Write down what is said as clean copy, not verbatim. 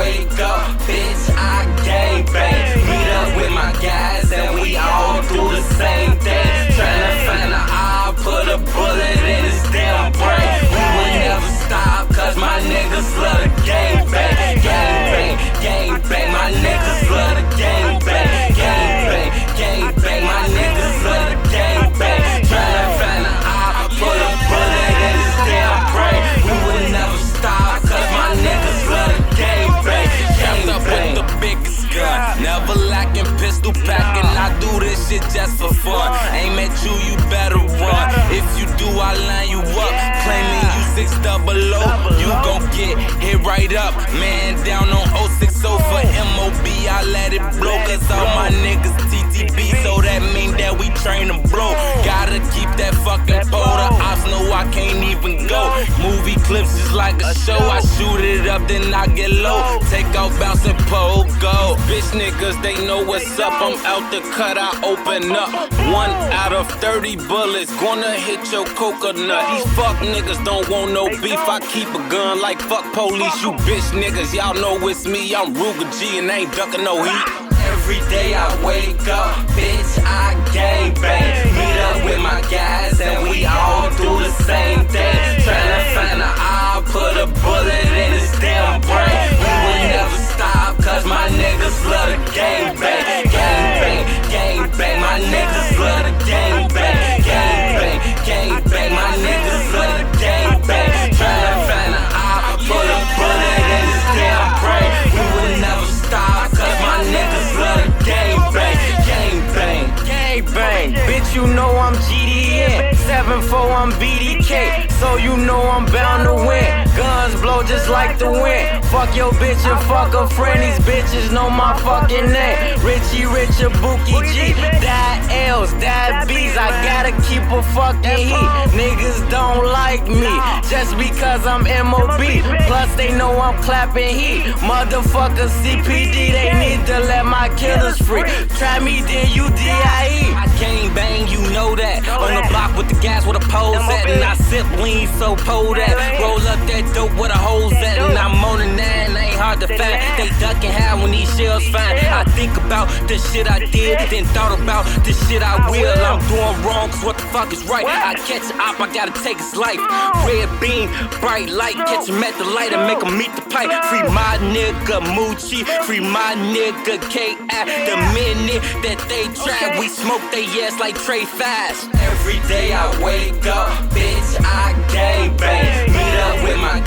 wake up, bitch, I gang bang. Meet up with my guys and we all do the same thing. Tryna find a eye, put a bullet in his damn brain. We will never stop, cause my niggas love the gang bang. Gang bang, gang bang, my niggas love the gang bang. Gang bang, gang bang, my niggas love the gang bang. Tryna find a eye, put a bullet in his damn brain. We will never stop, cause my niggas love the gang bang. Gang Up bang. with the biggest gun, never lacking pistol packing. I do this shit just for fun. Aim at you, you better run. If you do, I line you up. Claiming you 600, you gon' get hit right up. Man down on 060 for MOB, I let it blow. Cause all my niggas TTB, so that mean that we train them blow. Gotta keep that fucking pole. The ops know I can't even go. Movie clips is like a show. I shoot it up, then I get low. Take off, bounce and pole, go. Bitch niggas, they know what's up. I'm out the cut, I open up. 1 out of 30 bullets, gonna hit your coconut. These fuck niggas don't want no beef. I keep a gun like fuck police. You bitch niggas, y'all know it's me. I'm Ruger G and ain't ducking no heat. Every day I wake up, bitch, I gang bang. Meet up with my guys and we all do the same thing. Tryna find a eye, put a bullet in his damn brain. We will never stop, cause my niggas love the gang bang. Gang bang, gang bang, my niggas love the gang bang. Gang bang, gang bang, my niggas love the gang bang. Tryna find a eye, put a bullet in his damn brain. We will never stop, cause my niggas love the gang bang. Gang bang, Gang bang, bitch, you know I'm GDN. 7-4, I'm BDK, so you know I'm bound to win. Guns blow just like the wind. Fuck your bitch and fuck her friend. These bitches know my fucking name. Richie Rich, Bookie G. That L's, that B's. I gotta keep a fucking heat. Niggas don't like me just because I'm MOB. Plus they know I'm clapping heat. Motherfucker CPD, they need to let my killers free. Try me, then you DIE. I gang bang, you know that. On the block with the gas with a pose at. And I sip lean, so pull that. Roll up that dope with a hose at. And I'm on the 9, ain't hard to find. They ducking high when these shells find. I think about the shit I did, then thought about the shit I will. I'm doing wrong, cause what the fuck is right? I catch a op, I gotta take his life. Red beam, bright light, catch him at the light and make him meet the pipe. Free my nigga Moochie, free my nigga K.I. The minute that they try, we smoke they ass like Trey Fast. every day I wake up, bitch, I gang bang. Meet up with my